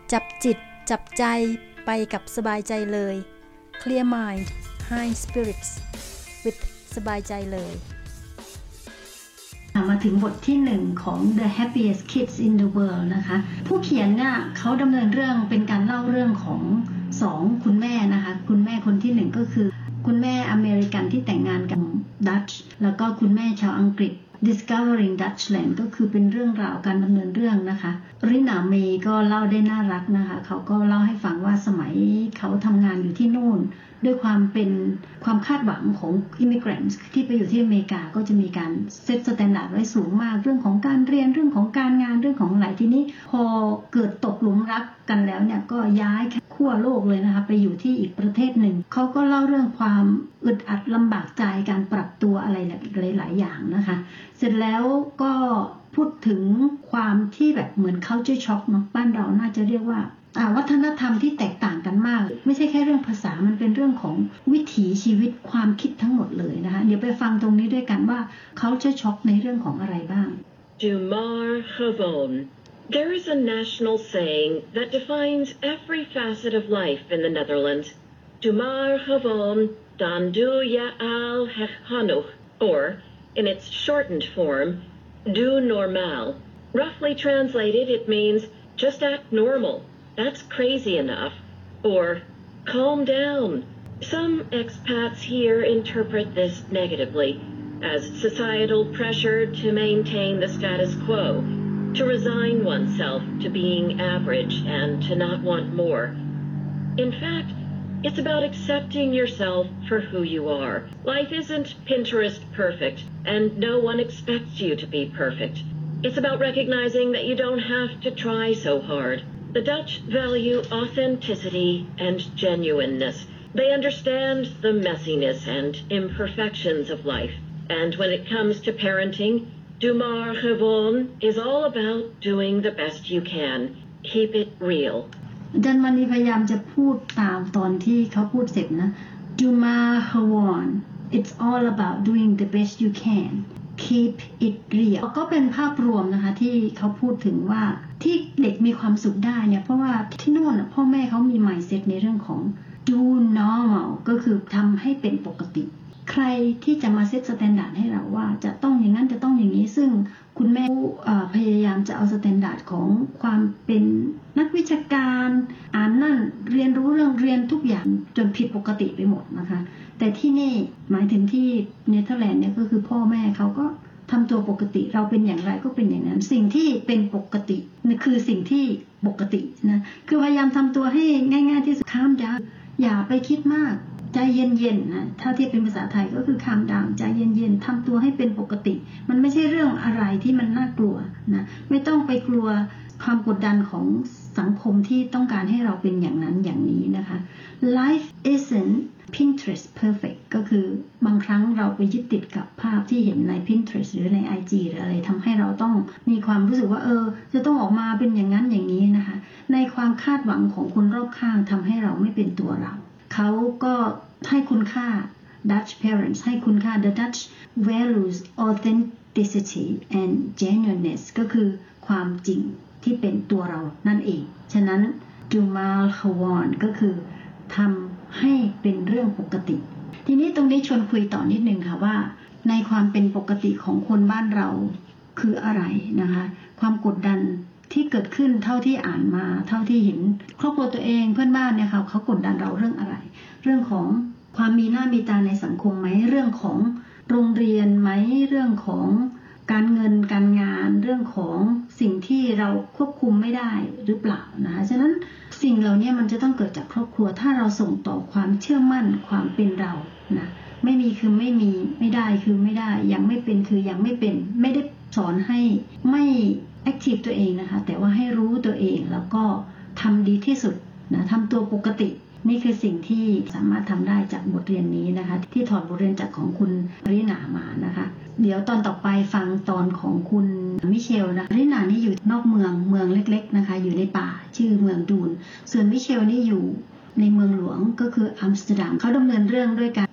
จับจิตจับใจไปกับสบายใจเลย Clear Mind High Spirits with สบายใจเลยมาถึงบทที่1ของ The Happiest Kids in the World นะคะผู้เขียนเนี่ยเขาดำเนินเรื่องเป็นการเล่าเรื่องของ2คุณแม่นะคะคุณแม่คนที่1ก็คือคุณแม่อเมริกันที่แต่งงานกับดัตช์แล้วก็คุณแม่ชาวอังกฤษ Discovering Dutchland ก็คือเป็นเรื่องราวการดำเนินเรื่องนะคะรินาเมย์ก็เล่าได้น่ารักนะคะเขาก็เล่าให้ฟังว่าสมัยเขาทำงานอยู่ที่นู่นด้วยความคาดหวังของ immigrants ที่ไปอยู่ที่อเมริกาก็จะมีการเซตสแตนดาร์ดไว้สูงมากเรื่องของการเรียนเรื่องของการงานเรื่องของหลายทีนี้พอเกิดตกหลุมรักกันแล้วเนี่ยก็ย้ายขั้วโลกเลยนะคะไปอยู่ที่อีกประเทศหนึ่งเขาก็เล่าเรื่องความอึดอัดลำบากใจการปรับตัวอะไรหลายอย่างนะคะเสร็จแล้วก็พูดถึงความที่แบบเหมือน culture shock เนาะบ้านเราน่าจะเรียกว่าวัฒนธรรมที่แตกต่างกันมากไม่ใช่แค่เรื่องภาษามันเป็นเรื่องของวิถีชีวิตความคิดทั้งหมดเลยนะคะเดี๋ยวไปฟังตรงนี้ด้วยกันว่า culture shock ในเรื่องของอะไรบ้าง Du maar gewoon. There is a national saying that defines every facet of life in the Netherlands. Du maar gewoon, dan doe je al het genoeg, or, in its shortened form, doe normaal. Roughly translated, it means just act normal. That's crazy enough. Or, calm down. Some expats here interpret this negatively, as societal pressure to maintain the status quo, to resign oneself to being average and to not want more. In fact, it's about accepting yourself for who you are. Life isn't Pinterest perfect, and no one expects you to be perfect. It's about recognizing that you don't have to try so hard. The Dutch value authenticity and genuineness. They understand the messiness and imperfections of life. And when it comes to parenting, Doe maar gewoon is all about doing the best you can. Keep it real. ดันมานีพยายามจะพูดตามตอนที่เขาพูดเสร็จนะ Doe maar gewoon it's all about doing the best you can keep it real ก็เป็นภาพรวมนะคะที่เขาพูดถึงว่าที่เด็กมีความสุขได้เนี่ยเพราะว่าที่นู่นพ่อแม่เขามี mindset ในเรื่องของ do normal ก็คือทำให้เป็นปกติใครที่จะมาเซตสแตนดาร์ดให้เราว่าจะต้องอย่างนั้นจะต้องอย่างนี้ซึ่งคุณแม่พยายามจะเอาสแตนดาร์ดของความเป็นนักวิชาการอ่านนั่นเรียนรู้เรื่องเรียนทุกอย่างจนผิดปกติไปหมดนะคะแต่ที่นี่หมายถึงที่เนเธอร์แลนด์เนี่ยก็คือพ่อแม่เขาก็ทำตัวปกติเราเป็นอย่างไรก็เป็นอย่างนั้นสิ่งที่เป็นปกตินี่คือสิ่งที่ปกตินะคือพยายามทำตัวให้ง่ายๆที่สุดข้ามอย่าไปคิดมากใจเย็นๆนะถ้าเทียบเป็นภาษาไทยก็คือ calm down ใจเย็นๆทำตัวให้เป็นปกติมันไม่ใช่เรื่องอะไรที่มันน่ากลัวนะไม่ต้องไปกลัวความกดดันของสังคมที่ต้องการให้เราเป็นอย่างนั้นอย่างนี้นะคะ Life isn't Pinterest perfect ก็คือบางครั้งเราไปยึดติดกับภาพที่เห็นใน Pinterest หรือใน IG หรืออะไรทำให้เราต้องมีความรู้สึกว่าจะต้องออกมาเป็นอย่างนั้นอย่างนี้นะคะในความคาดหวังของคนรอบข้างทำให้เราไม่เป็นตัวเราเขาก็ให้คุณค่า Dutch parents ให้คุณค่า The Dutch values authenticity and genuineness ก็คือความจริงที่เป็นตัวเรานั่นเองฉะนั้น Doe maar gewoon ก็คือทำให้เป็นเรื่องปกติทีนี้ตรงนี้ชวนคุยต่อนิดนึงค่ะว่าในความเป็นปกติของคนบ้านเราคืออะไรนะคะความกดดันที่เกิดขึ้นเท่าที่อ่านมาเท่าที่เห็นครอบครัวตัวเองเพื่อนบ้านเนี่ยค่ะเขากดดันเราเรื่องอะไรเรื่องของความมีหน้ามีตาในสังคมไหมเรื่องของโรงเรียนไหมเรื่องของการเงินการงานเรื่องของสิ่งที่เราควบคุมไม่ได้หรือเปล่านะคะฉะนั้นสิ่งเหล่านี้มันจะต้องเกิดจากครอบครัวถ้าเราส่งต่อความเชื่อมั่นความเป็นเรานะไม่มีคือไม่มีไม่ได้คือไม่ได้ยังไม่เป็นคือยังไม่เป็นไม่ได้สอนให้ไม่แอคทีฟตัวเองนะคะแต่ว่าให้รู้ตัวเองแล้วก็ทำดีที่สุดนะทำตัวปกตินี่คือสิ่งที่สามารถทำได้จากบทเรียนนี้นะคะที่ถอดบทเรียนจากของคุณรินามานะคะเดี๋ยวตอนต่อไปฟังตอนของคุณมิเชลนะคะรินานี่อยู่นอกเมืองเล็กๆนะคะอยู่ในป่าชื่อเมืองดูนส่วนมิเชลนี่อยู่ในเมืองหลวงก็คืออัมสเตอร์ดัมเขาดำเนินเรื่องด้วยการ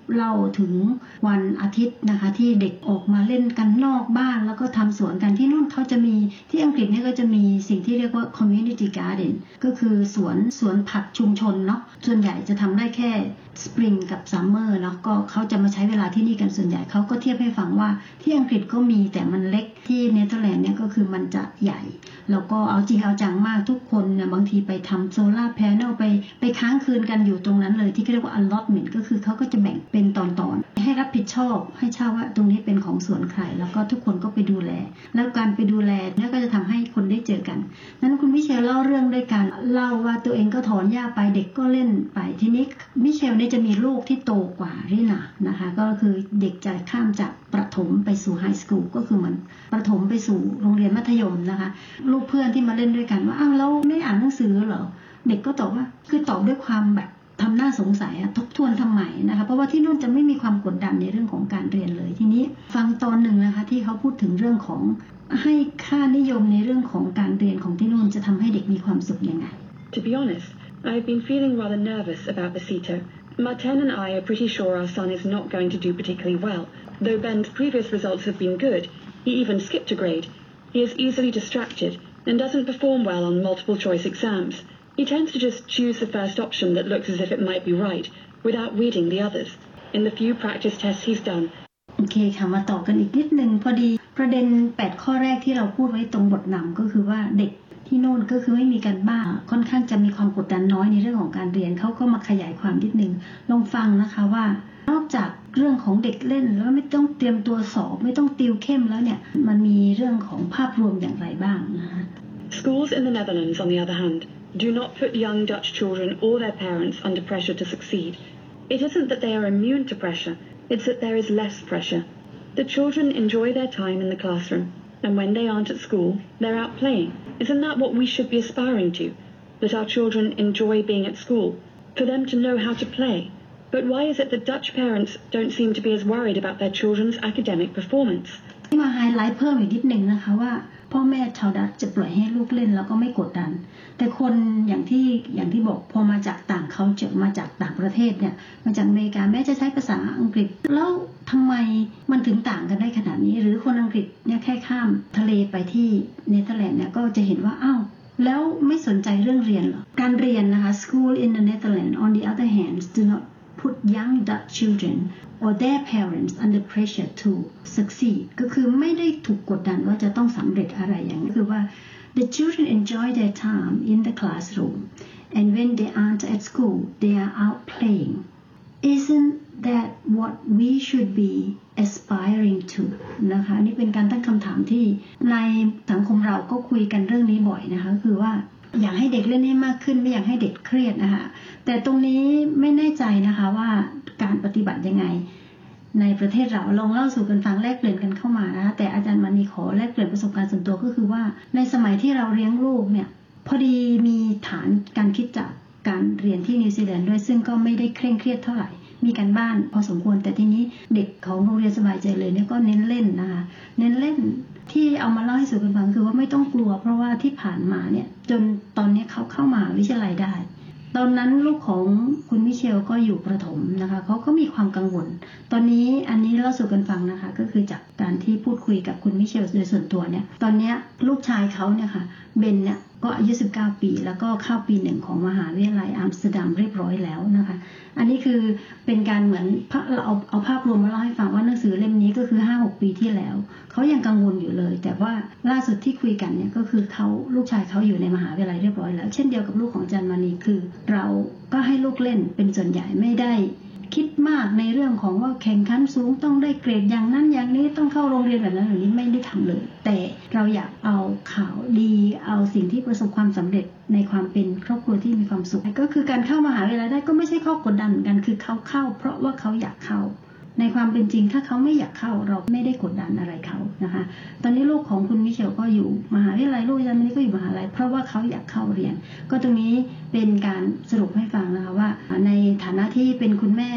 เล่าถึงวันอาทิตย์นะคะที่เด็กออกมาเล่นกันนอกบ้านแล้วก็ทำสวนกันที่นู่นเขาจะมีที่อังกฤษเนี่ยก็จะมีสิ่งที่เรียกว่า community garden ก็คือสวนผักชุมชนเนาะส่วนใหญ่จะทำได้แค่สปริงกับซัมเมอร์เนาะก็เขาจะมาใช้เวลาที่นี่กันส่วนใหญ่เขาก็เทียบให้ฟังว่าที่อังกฤษก็มีแต่มันเล็กที่เนเธอร์แลนด์เนี่ยก็คือมันจะใหญ่แล้วก็เอาจริงเอาจังมากทุกคนเนี่ยบางทีไปทำโซล่าร์แพนเนลไปค้างคืนกันอยู่ตรงนั้นเลยที่เรียกว่า allotment ก็คือเขาก็จะแบ่งเป็นตอนๆให้รับผิดชอบให้เช่าว่าตรงนี้เป็นของสวนใครแล้วก็ทุกคนก็ไปดูแลแล้วการไปดูแลเนี่ยก็จะทำให้คนได้เจอกันนั้นคุณมิเชลเล่าเรื่องด้วยการเล่าว่าตัวเองก็ถอนหญ้าไปเด็กก็เล่นไปทีนี้มิเชลเนี่ยจะมีลูกที่โตกว่ารินานะคะก็คือเด็กจะข้ามจากประถมไปสู่ไฮสคูลก็คือเหมือนประถมไปสู่โรงเรียนมัธยมนะคะลูกเพื่อนที่มาเล่นด้วยกันว่าอ้าวแล้วไม่อ่านหนังสือเหรอเด็กก็ตอบว่าคือตอบด้วยความแบบทำหน้าสงสัยทบทวนทำไมนะคะเพราะว่าที่นู่นจะไม่มีความกดดันในเรื่องของการเรียนเลยทีนี้ฟังตอนหนึ่งนะคะที่เขาพูดถึงเรื่องของให้ค่านิยมในเรื่องของการเรียนของที่นู่นจะทำให้เด็กมีความสุขยังไง To be honest, I've been feeling rather nervous about the CETA. Martin and I are pretty sure our son is not going to do particularly well. Though Ben's previous results have been good, he even skipped a grade. He is easily distracted and doesn't perform well on multiple choice exams. He tends to just choose the first option that looks as if it might be right, without reading the others. In the few practice tests he's done. โอเคค่ะมาต่อกันอีกนิดนึงพอดีประเด็น8ข้อแรกที่เราพูดไว้ตรงบทนำก็คือว่าเด็กที่โน่นก็คือไม่มีการบ้านค่อนข้างจะมีความกดดันน้อยในเรื่องของการเรียนเขาก็มาขยายความนิดนึงลองฟังนะคะว่านอกจากเรื่องของเด็กเล่นแล้วไม่ต้องเตรียมตัวสอบไม่ต้องติวเข้มแล้วเนี่ยมันมีเรื่องของภาพรวมอย่างไรบ้างนะคะ Schools in the Netherlands, on the other hand, do not put young Dutch children or their parents under pressure to succeed. It isn't that they are immune to pressure, it's that there is less pressure. The children enjoy their time in the classroom, and when they aren't at school, they're out playing. Isn't that what we should be aspiring to? That our children enjoy being at school, for them to know how to play. But why is it that Dutch parents don't seem to be as worried about their children's academic performance? ที่มาไฮไลท์เพิ่มอีกนิดนึงนะคะว่าพ่อแม่ชาวดัตช์จะปล่อยให้ลูกเล่นแล้วก็ไม่กดดันแต่คนอย่างที่บอกพอมาจากต่างเขาเจอมาจากต่างประเทศเนี่ยมาจากอเมริกาแม้จะใช้ภาษาอังกฤษแล้วทำไมมันถึงต่างกันได้ขนาดนี้หรือคนอังกฤษเนี่ยแค่ข้ามทะเลไปที่เนเธอร์แลนด์เนี่ยก็จะเห็นว่าอ้าวแล้วไม่สนใจเรื่องเรียนเหรอการเรียนนะคะ School in the Netherlands on the other hand do not put young Dutch children or their parents under pressure to succeed ก็คือไม่ได้ถูกกดดันว่าจะต้องสำเร็จอะไรอย่างนี้คือว่า the children enjoy their time in the classroom and when they aren't at school they are out playing isn't that what we should be aspiring to นะคะนี่เป็นการตั้งคำถามที่ในสังคมเราก็คุยกันเรื่องนี้บ่อยนะคะคือว่าอยากให้เด็กเล่นให้มากขึ้นไม่อยากให้เด็กเครียดนะคะแต่ตรงนี้ไม่แน่ใจนะคะว่าการปฏิบัติยังไงในประเทศเราลองเล่าสู่กันฟังแลกเปลี่ยนกันเข้ามานะคะแต่อาจารย์มณีขอแลกเปลี่ยนประสบการณ์ส่วนตัวก็คือว่าในสมัยที่เราเลี้ยงลูกเนี่ยพอดีมีฐานการคิดจากการเรียนที่นิวซีแลนด์ด้วยซึ่งก็ไม่ได้เคร่งเครียดเท่าไหร่มีการบ้านพอสมควรแต่ทีนี้เด็กของโรงเรียนสบายใจเลยเนี่ยก็เน้นเล่นนะคะเน้นเล่นที่เอามาเล่าให้สู่กันฟังคือว่าไม่ต้องกลัวเพราะว่าที่ผ่านมาเนี่ยจนตอนนี้เขาเข้ามาวิทยาลัยได้ตอนนั้นลูกของคุณมิเชลก็อยู่ประถมนะคะเขาก็มีความกังวลตอนนี้อันนี้เล่าสู่กันฟังนะคะก็คือจากการที่พูดคุยกับคุณมิเชลโดยส่วนตัวเนี่ยตอนนี้ลูกชายเขาเนี่ยค่ะเบนเนี่ยก็อายุ19ปีแล้วก็เข้าปี1ของมหาวิทยาลัยอัมสเตอร์ดัมเรียบร้อยแล้วนะคะอันนี้คือเป็นการเหมือนเราเอาภาพรวมมาเล่าให้ฟังว่าหนังสือเล่มนี้ก็คือ 5-6 ปีที่แล้วเขายังกังวลอยู่เลยแต่ว่าล่าสุดที่คุยกันเนี่ยก็คือลูกชายเขาอยู่ในมหาวิทยาลัยเรียบร้อยแล้วเช่นเดียวกับลูกของอาจารย์มณีคือเราก็ให้ลูกเล่นเป็นส่วนใหญ่ไม่ได้คิดมากในเรื่องของว่าแข่งขันสูงต้องได้เกรดอย่างนั้นอย่างนี้ต้องเข้าโรงเรียนแบบนั้นแบบนี้ไม่ได้ทำเลยแต่เราอยากเอาข่าวดีเอาสิ่งที่ประสบความสำเร็จในความเป็นครอบครัวที่มีความสุขก็คือการเข้ามหาวิทยาลัยได้ก็ไม่ใช่ข้อกดดันเหมือนกันคือเขาเข้าเพราะว่าเขาอยากเข้าในความเป็นจริงถ้าเขาไม่อยากเข้าเราไม่ได้กดดันอะไรเขานะคะตอนนี้ลูกของคุณมิเชลก็อยู่มหาวิทยาลัยลูกอาจารย์มันก็อยู่มหาวิทยาลัยเพราะว่าเขาอยากเข้าเรียนก็ตรงนี้เป็นการสรุปให้ฟังนะคะว่าในฐานะที่เป็นคุณแม่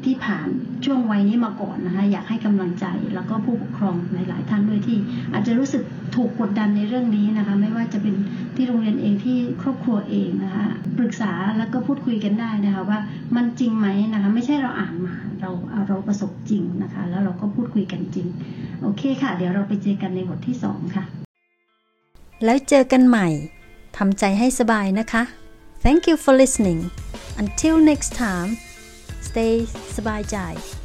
ที่ผ่านช่วงวัยนี้มาก่อนนะคะอยากให้กำลังใจแล้วก็ผู้ปกครองหลายๆท่านด้วยที่อาจจะรู้สึกถูกกดดันในเรื่องนี้นะคะไม่ว่าจะเป็นที่โรงเรียนเองที่ครอบครัวเองนะคะปรึกษาแล้วก็พูดคุยกันได้นะคะว่ามันจริงไหมนะคะไม่ใช่เราอ่านมาเราประสบจริงนะคะแล้วเราก็พูดคุยกันจริงโอเคค่ะเดี๋ยวเราไปเจอกันในบทที่2ค่ะแล้วเจอกันใหม่ทำใจให้สบายนะคะ Thank you for listening. Until next time, stay สบายใจ